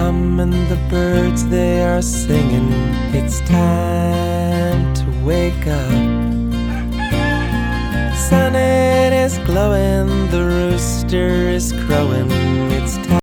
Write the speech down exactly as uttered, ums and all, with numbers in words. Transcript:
hum and the birds they are singing. It's time to wake up. Sun it is glowing, the rooster is crowing.